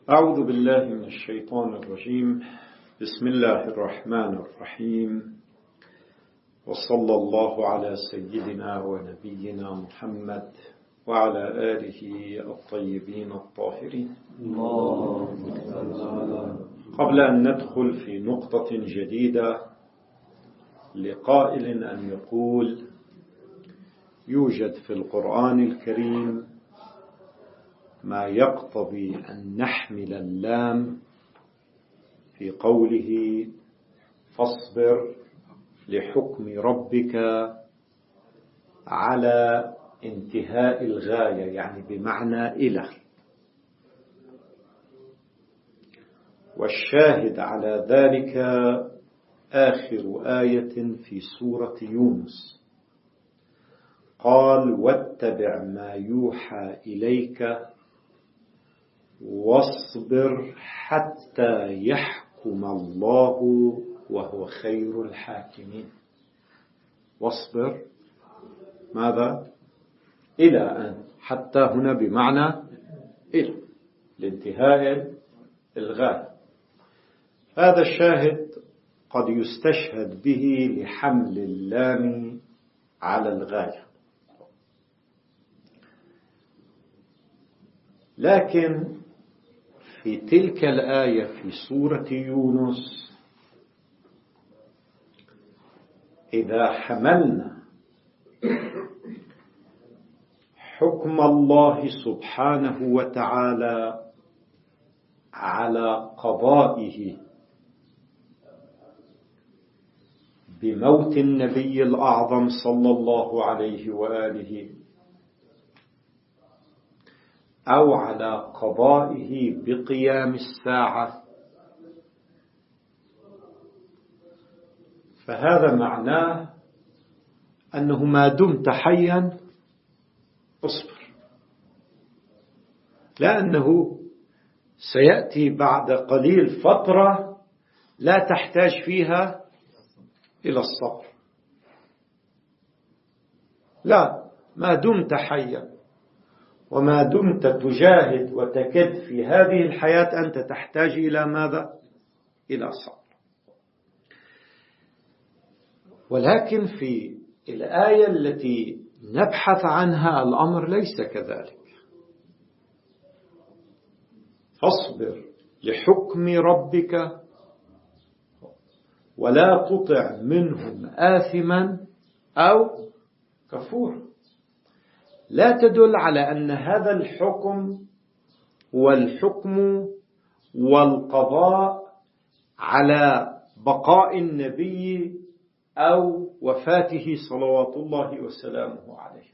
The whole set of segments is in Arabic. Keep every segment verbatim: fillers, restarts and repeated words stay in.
أعوذ بالله من الشيطان الرجيم. بسم الله الرحمن الرحيم، وصلى الله على سيدنا ونبينا محمد وعلى آله الطيبين الطاهرين. قبل أن ندخل في نقطة جديدة، لقائل أن يقول: يوجد في القرآن الكريم ما يقتضي أن نحمل اللام في قوله فاصبر لحكم ربك على انتهاء الغاية، يعني بمعنى إلى. والشاهد على ذلك آخر آية في سورة يونس، قال: واتبع ما يوحى إليك واصبر حتى يحكم الله وهو خير الحاكمين. واصبر ماذا؟ إلى أن، حتى هنا بمعنى إلى، لانتهاء الغاية. هذا الشاهد قد يستشهد به لحمل اللام على الغاية، لكن في تلك الآية في سورة يونس إذا حملنا حكم الله سبحانه وتعالى على قضائه بموت النبي الأعظم صلى الله عليه وآله، أو على قضائه بقيام الساعة، فهذا معناه أنه ما دمت حيا اصبر، لأنه سيأتي بعد قليل فترة لا تحتاج فيها إلى الصبر. لا، ما دمت حيا وما دمت تجاهد وتكد في هذه الحياة أنت تحتاج إلى ماذا؟ إلى صبر. ولكن في الآية التي نبحث عنها الأمر ليس كذلك. فاصبر لحكم ربك ولا تطع منهم آثما أو كفورا، لا تدل على أن هذا الحكم والحكم والقضاء على بقاء النبي أو وفاته صلوات الله وسلامه عليه،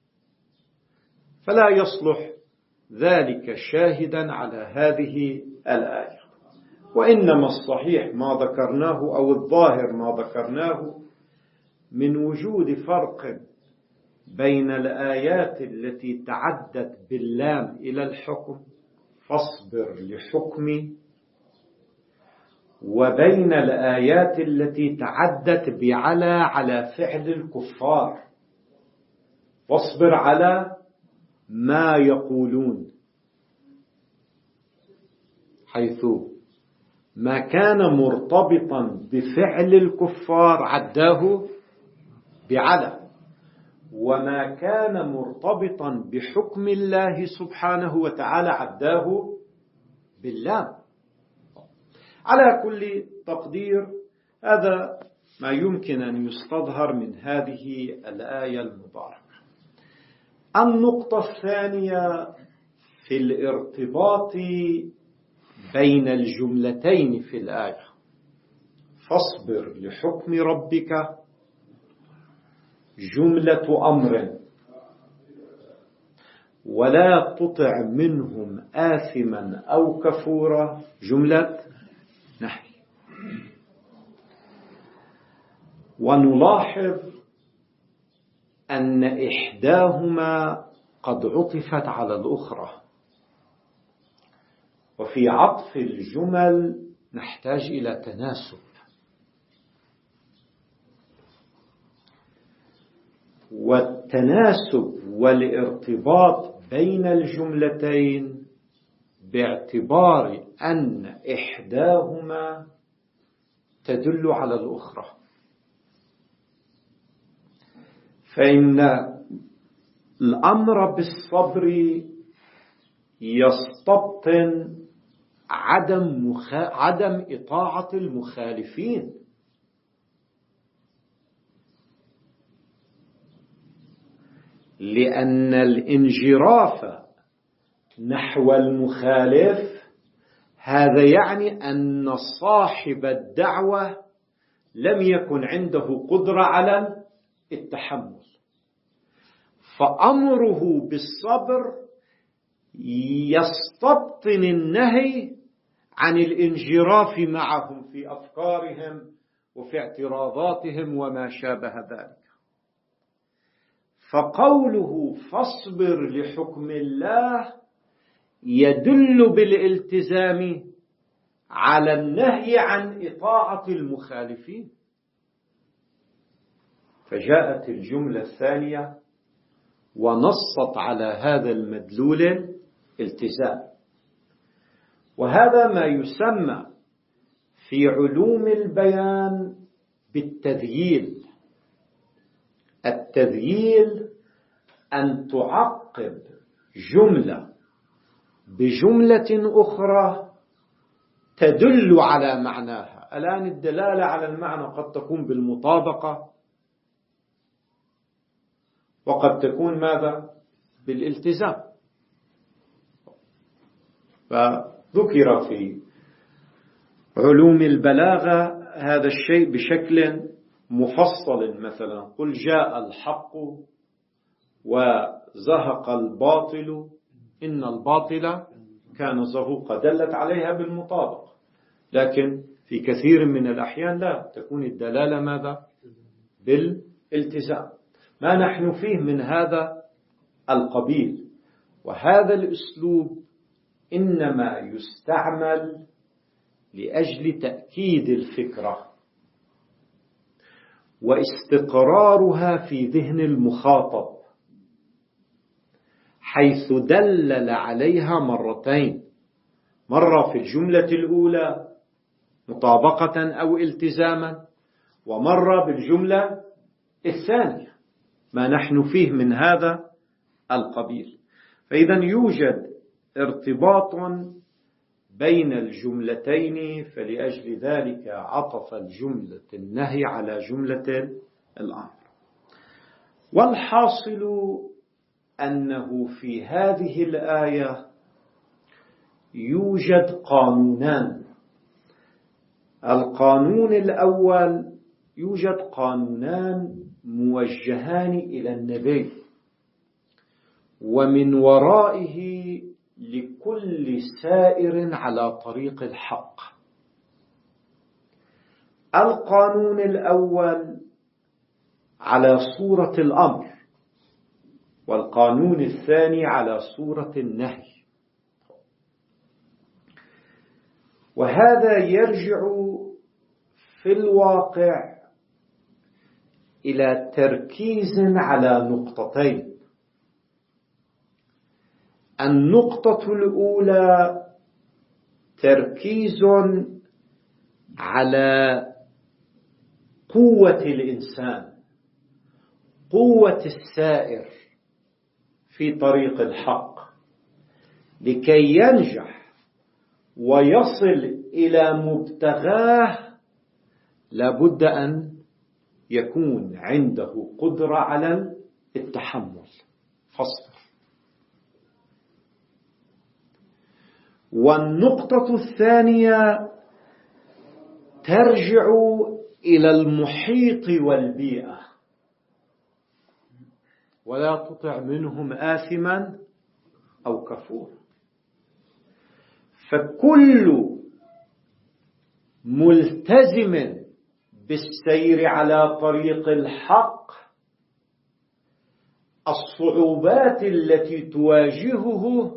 فلا يصلح ذلك شاهدا على هذه الآية. وإنما الصحيح ما ذكرناه أو الظاهر ما ذكرناه من وجود فرق بين الآيات التي تعدت باللام إلى الحكم فاصبر لحكم، وبين الآيات التي تعدت بعلى على فعل الكفار واصبر على ما يقولون، حيث ما كان مرتبطا بفعل الكفار عداه بعلى، وما كان مرتبطا بحكم الله سبحانه وتعالى عداه باللام. على كل تقدير هذا ما يمكن أن يستظهر من هذه الآية المباركة. النقطة الثانية في الارتباط بين الجملتين في الآية، فاصبر لحكم ربك جملة أمر ولا تطع منهم آثما أو كفورا جملة نهي. ونلاحظ أن إحداهما قد عطفت على الأخرى، وفي عطف الجمل نحتاج إلى تناسب، والتناسب والارتباط بين الجملتين باعتبار أن إحداهما تدل على الأخرى. فإن الأمر بالصبر يستبطن عدم, مخ... عدم إطاعة المخالفين، لأن الانجراف نحو المخالف هذا يعني أن صاحب الدعوة لم يكن عنده قدرة على التحمل، فأمره بالصبر يستبطن النهي عن الانجراف معهم في أفكارهم وفي اعتراضاتهم وما شابه ذلك. فقوله فاصبر لحكم الله يدل بالالتزام على النهي عن إطاعة المخالفين. فجاءت الجملة الثانية ونصت على هذا المدلول الالتزام، وهذا ما يسمى في علوم البيان بالتذييل. التذييل أن تعقب جملة بجملة أخرى تدل على معناها. الآن الدلالة على المعنى قد تكون بالمطابقة وقد تكون ماذا؟ بالالتزام. فذكر في علوم البلاغة هذا الشيء بشكل مفصل، مثلا قل جاء الحق وزهق الباطل إن الباطل كان زهوقا، دلت عليها بالمطابقة. لكن في كثير من الأحيان لا تكون الدلالة ماذا؟ بالالتزام. ما نحن فيه من هذا القبيل، وهذا الأسلوب إنما يستعمل لأجل تأكيد الفكرة واستقرارها في ذهن المخاطب، حيث دلل عليها مرتين، مرة في الجملة الأولى مطابقة أو التزاما، ومرة بالجملة الثانية. ما نحن فيه من هذا القبيل. فإذا يوجد ارتباط بين الجملتين، فلأجل ذلك عطف الجملة النهي على جملة الأمر. والحاصل أنه في هذه الآية يوجد قانونان. القانون الأول، يوجد قانونان موجهان إلى النبي ومن ورائه لكل سائر على طريق الحق. القانون الأول على صورة الأمر، والقانون الثاني على صورة النهي. وهذا يرجع في الواقع إلى تركيز على نقطتين. النقطة الأولى تركيز على قوة الإنسان، قوة السائر في طريق الحق، لكي ينجح ويصل إلى مبتغاه لابد أن يكون عنده قدرة على التحمل. فاصبر. والنقطة الثانية ترجع إلى المحيط والبيئة، ولا تطع منهم آثما أو كفورا. فكل ملتزم بالسير على طريق الحق الصعوبات التي تواجهه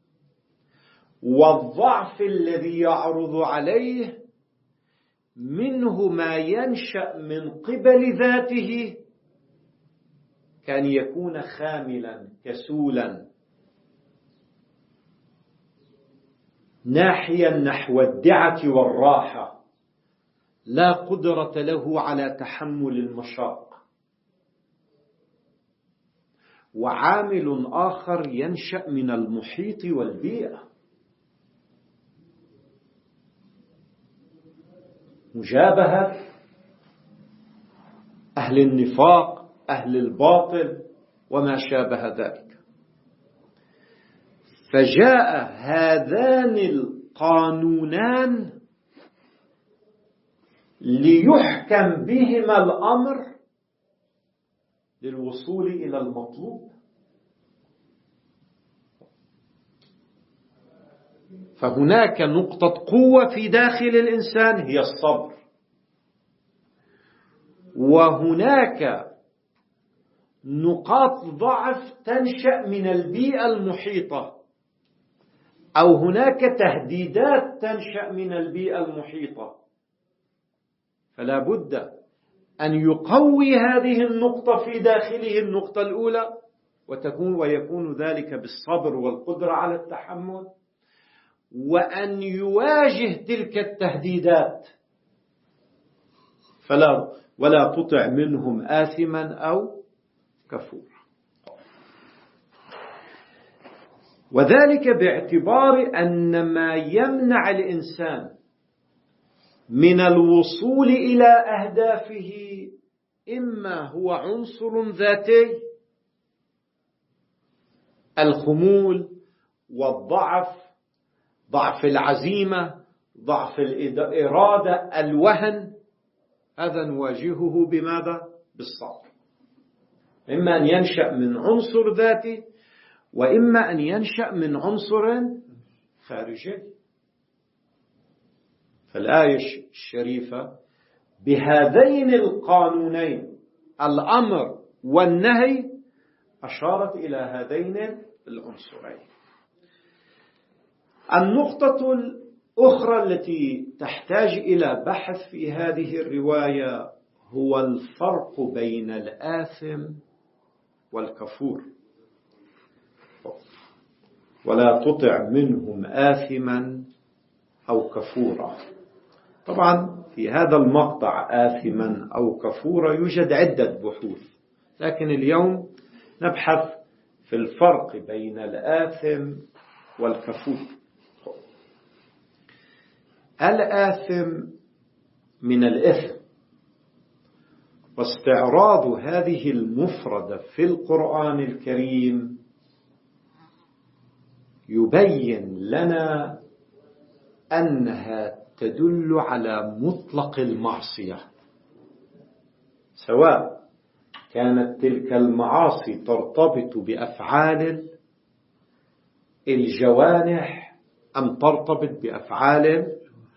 والضعف الذي يعرض عليه منه ما ينشأ من قبل ذاته، كان يكون خاملا كسولا ناحيا نحو الدعة والراحة، لا قدرة له على تحمل المشاق. وعامل آخر ينشأ من المحيط والبيئة، مجابهة أهل النفاق، أهل الباطل وما شابه ذلك. فجاء هذان القانونان ليحكم بهما الأمر للوصول إلى المطلوب. فهناك نقطة قوة في داخل الإنسان هي الصبر، وهناك نقاط ضعف تنشأ من البيئة المحيطة، أو هناك تهديدات تنشأ من البيئة المحيطة. فلا بد أن يقوي هذه النقطة في داخله، النقطة الأولى، وتكون ويكون ذلك بالصبر والقدرة على التحمل، وأن يواجه تلك التهديدات. فلا ولا تطع منهم آثما أو كفورا. وذلك باعتبار أن ما يمنع الإنسان من الوصول إلى أهدافه إما هو عنصر ذاتي، الخمول والضعف، ضعف العزيمة، ضعف الإرادة، الوهن. هذا نواجهه بماذا؟ بالصبر. إما أن ينشأ من عنصر ذاتي، وإما أن ينشأ من عنصر خارجي. فالآية الشريفة بهذين القانونين، الأمر والنهي، أشارت إلى هذين العنصرين. النقطة الأخرى التي تحتاج إلى بحث في هذه الرواية هو الفرق بين الآثم والكفور. ولا تطع منهم آثما أو كفورا. طبعا في هذا المقطع آثما أو كفورا يوجد عدة بحوث، لكن اليوم نبحث في الفرق بين الآثم والكفور. الآثم من الإثم، واستعراض هذه المفردة في القرآن الكريم يبين لنا أنها تدل على مطلق المعصية، سواء كانت تلك المعاصي ترتبط بأفعال الجوانح أم ترتبط بأفعال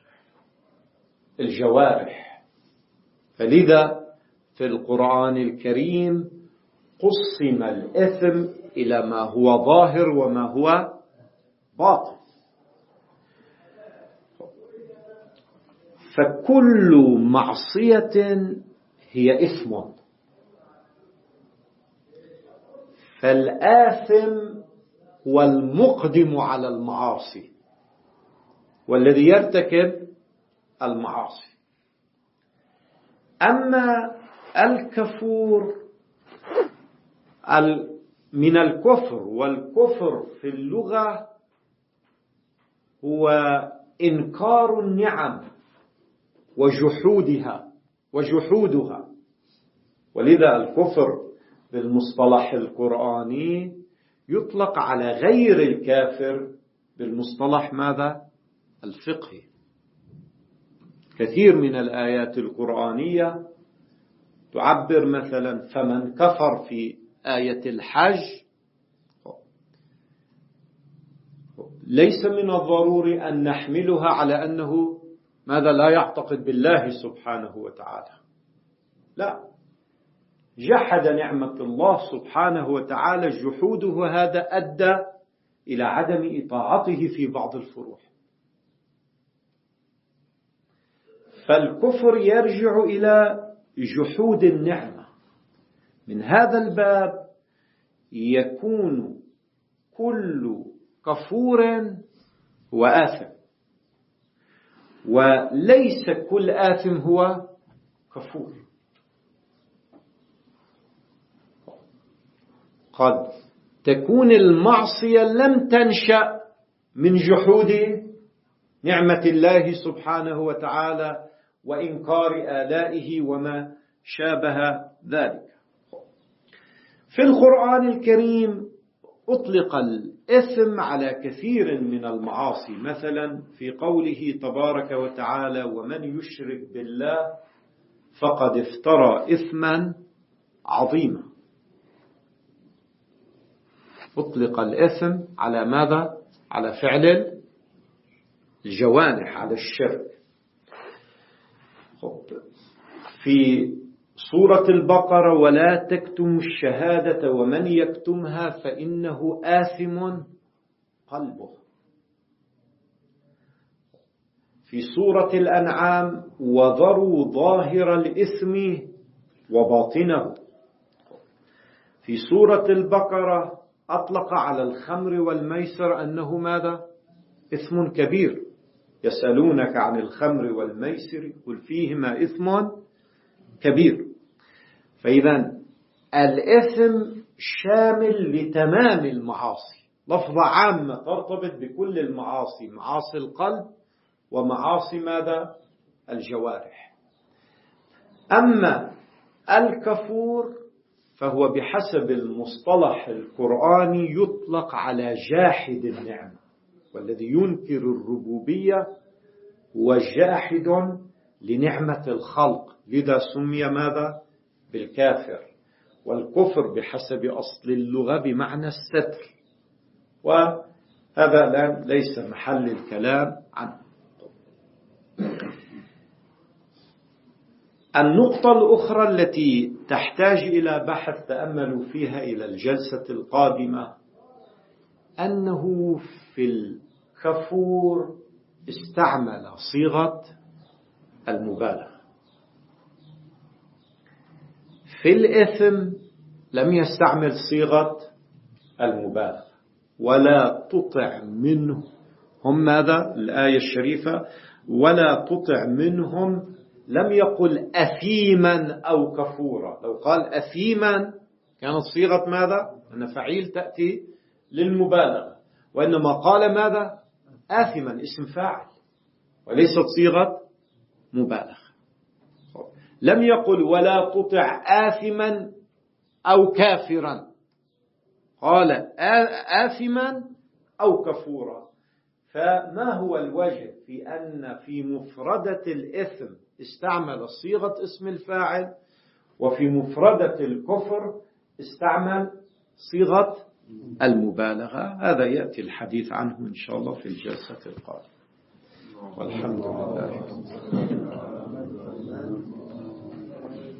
الجوارح. فلذا في القرآن الكريم قسم الإثم إلى ما هو ظاهر وما هو باطن. فكل معصية هي إثم، فالآثم هو المقدم على المعاصي والذي يرتكب المعاصي. أما الكفور من الكفر، والكفر في اللغة هو إنكار النعم وجحودها وجحودها. ولذا الكفر بالمصطلح القرآني يطلق على غير الكافر بالمصطلح ماذا؟ الفقهي. كثير من الآيات القرآنية تعبر مثلا فمن كفر في آية الحج، ليس من الضروري أن نحملها على أنه ماذا؟ لا يعتقد بالله سبحانه وتعالى. لا، جحد نعمة الله سبحانه وتعالى، جحوده هذا أدى إلى عدم إطاعته في بعض الفروع. فالكفر يرجع إلى جحود النعمة. من هذا الباب يكون كل كفور هو آثم. وليس كل آثم هو كفور. قد تكون المعصية لم تنشأ من جحود نعمة الله سبحانه وتعالى وإنكار آلائه وما شابه ذلك. في القرآن الكريم أطلق الإثم على كثير من المعاصي، مثلا في قوله تبارك وتعالى: ومن يشرك بالله فقد افترى إثما عظيما. أطلق الإثم على ماذا؟ على فعل الجوانح، على الشرك. في سورة البقرة: ولا تكتموا الشهادة ومن يكتمها فإنه آثم قلبه. في سورة الأنعام: وذروا ظاهر الإثم وباطنه. في سورة البقرة أطلق على الخمر والميسر أنه ماذا؟ إثم كبير. يسألونك عن الخمر والميسر قل فيهما إثم كبير. فإذا الإثم شامل لتمام المعاصي، لفظة عامة ترتبط بكل المعاصي، معاصي القلب ومعاصي ماذا؟ الجوارح. أما الكفور فهو بحسب المصطلح القرآني يطلق على جاحد النعمة، والذي ينكر الربوبية هو جاحد لنعمة الخلق، لذا سمي ماذا؟ بالكافر. والكفر بحسب أصل اللغة بمعنى الستر، وهذا ليس محل الكلام عنه. النقطة الأخرى التي تحتاج إلى بحث تأملوا فيها إلى الجلسة القادمة، أنه في الكفور استعمل صيغة المبالغة، في الإثم لم يستعمل صيغة المبالغة. ولا تطع منهم ماذا؟ الآية الشريفة: ولا تطع منهم، لم يقل أثيما أو كفورا. لو قال أثيما كانت صيغة ماذا؟ أن فعيل تأتي للمبالغة، وإنما قال ماذا؟ آثما، اسم فاعل، وليست صيغة مبالغة. لم يقل ولا تطع آثما أو كافرا، قال آثما أو كفورا. فما هو الوجه في أن في مفردة الإثم استعمل صيغة اسم الفاعل، وفي مفردة الكفر استعمل صيغة المبالغة؟ هذا يأتي الحديث عنه إن شاء الله في الجلسة القادمة. والحمد لله.